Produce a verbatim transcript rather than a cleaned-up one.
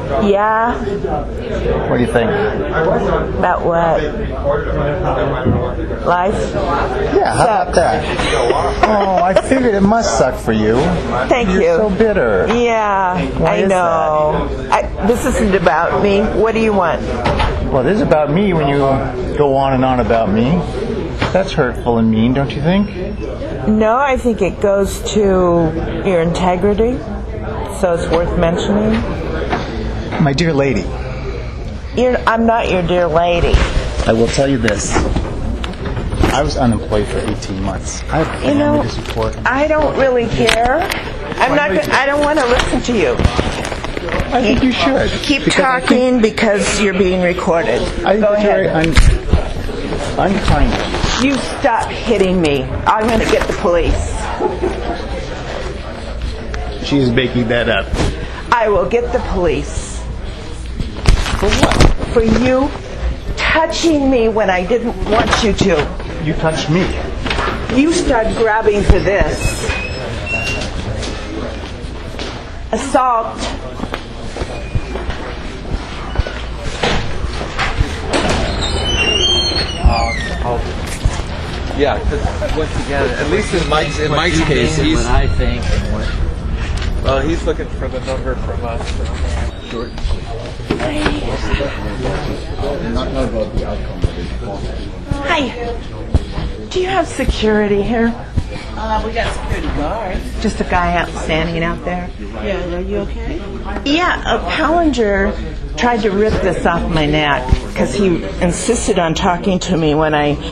Yeah? What do you think? About what? Life? Yeah, how about that? Oh, I figured it must suck for you. Thank You're you. so bitter. Yeah, Why I is know. I, this isn't about me. What do you want? Well, it is about me when you go on and on about me. That's hurtful and mean, don't you think? No, I think it goes to your integrity, so it's worth mentioning. My dear lady. You're, I'm not your dear lady. I will tell you this. I was unemployed for eighteen months. I have a You family know, to support. I don't really care. I'm not. go- I don't want to listen to you. I think you should. Keep because I talking think- because you're being recorded. I think Go it's very ahead. un- unkind of you. You stop hitting me. I'm going to get the police. She's making that up. I will get the police. For what? For you touching me when I didn't want you to. You touched me. You start grabbing for this. Assault. Yeah, because once again, at least in Mike's in Mike's case, he's what I think and what. well, he's looking for the number from us. Short. Hi. Do you have security here? Uh, we got security guards. Just a guy out standing out there? Yeah, are you okay? Yeah, a Pallinger tried to rip this off my neck because he insisted on talking to me when I